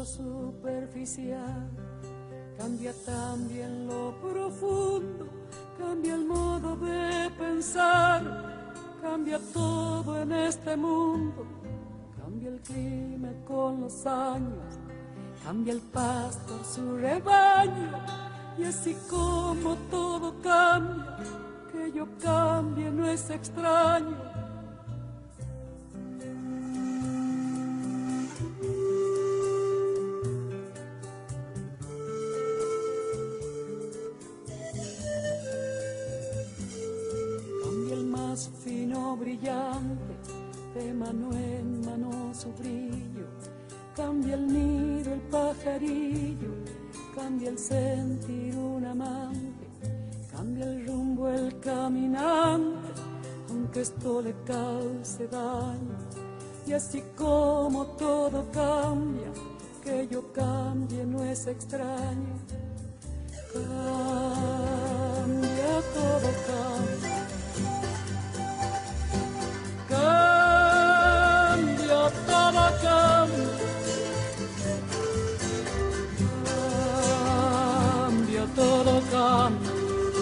superficial, cambia también lo profundo, cambia el modo de pensar, cambia todo en este mundo, cambia el clima con los años, cambia el pastor su rebaño, y así como todo cambia, que yo cambie no es extraño. Cambia el más fino brillante, de mano en mano su brillo, cambia el nido el pajarillo, cambia el sentir un amante, cambia el rumbo el caminante, aunque esto le cause daño. Y así como todo cambia, que yo cambie no es extraño. Cambia, todo cambia. Cambia, todo cambia. Cambia, todo cambia.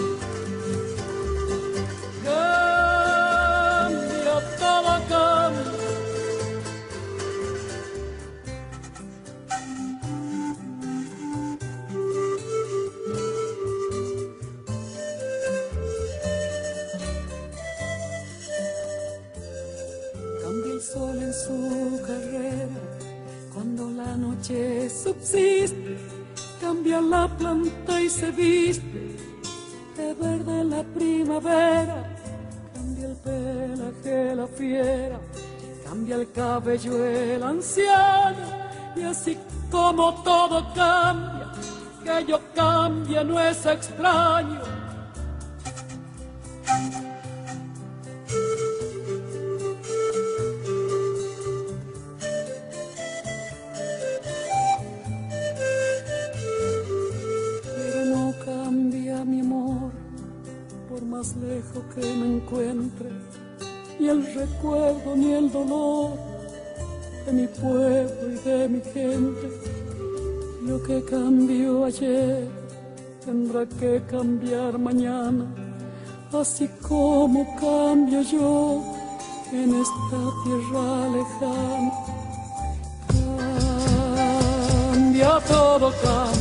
Cambia, todo cambia. Cambia el sol en su carrera, cuando la noche subsiste, cambia la planta y se viste de verde la primavera, cambia el pelaje la fiera, cambia el cabello el anciano, y así como todo cambia, que yo cambie no es extraño. Mi amor, por más lejos que me encuentre, ni el recuerdo ni el dolor de mi pueblo y de mi gente. Lo que cambió ayer tendrá que cambiar mañana, así como cambio yo en esta tierra lejana. Cambia, todo cambia.